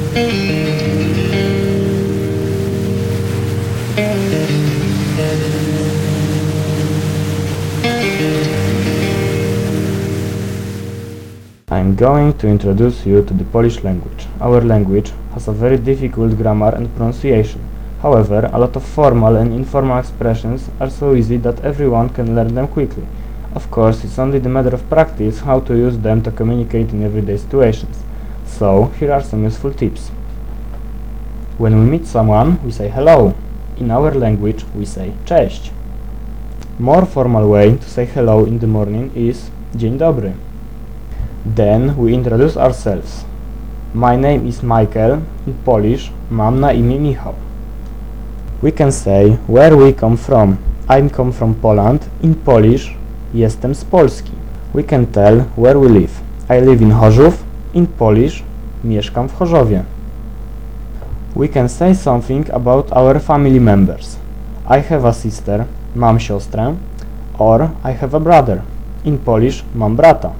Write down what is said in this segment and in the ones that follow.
I'm going to introduce you to the Polish language. Our language has a very difficult grammar and pronunciation. However, a lot of formal and informal expressions are so easy that everyone can learn them quickly. Of course, it's only the matter of practice how to use them to communicate in everyday situations. So, here are some useful tips. When we meet someone, we say hello. In our language, we say cześć. More formal way to say hello in the morning is dzień dobry. Then we introduce ourselves. My name is Michael. In Polish, mam na imię Michał. We can say where we come from. I come from Poland. In Polish, jestem z Polski. We can tell where we live. I live in Chorzów. In Polish, mieszkam w Chorzowie. We can say something about our family members. I have a sister. Mam siostrę. Or I have a brother. In Polish, mam brata.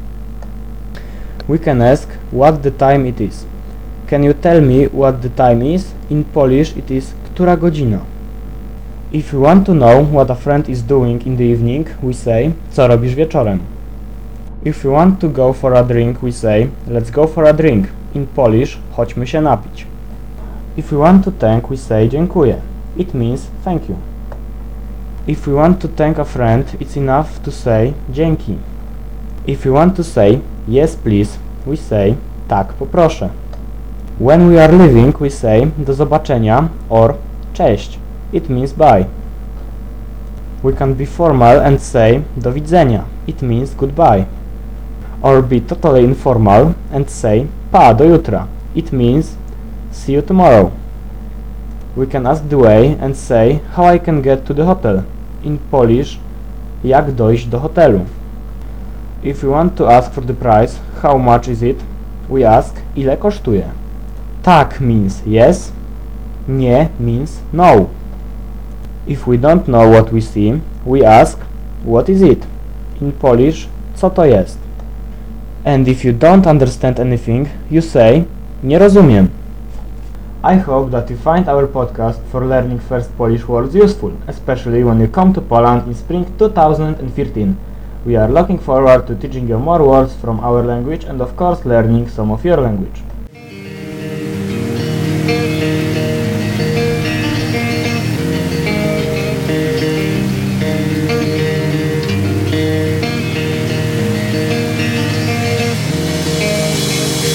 We can ask what the time it is. Can you tell me what the time is? In Polish it is która godzina. If we want to know what a friend is doing in the evening, we say co robisz wieczorem. If we want to go for a drink, we say let's go for a drink. In Polish chodźmy się napić. If we want to thank, we say dziękuję. It means thank you. If we want to thank a friend, it's enough to say dzięki. If we want to say yes please, we say tak poproszę. When we are leaving, we say do zobaczenia or cześć. It means bye. We can be formal and say do widzenia. It means goodbye. Or be totally informal and say pa do jutra. It means see you tomorrow. We can ask the way and say how I can get to the hotel. In Polish jak dojść do hotelu. If we want to ask for the price, how much is it? We ask ile kosztuje. Tak means yes. Nie means no. If we don't know what we see, we ask what is it? In Polish co to jest? And if you don't understand anything, you say nie rozumiem. I hope that you find our podcast for learning first Polish words useful, especially when you come to Poland in spring 2013. We are looking forward to teaching you more words from our language and of course learning some of your language.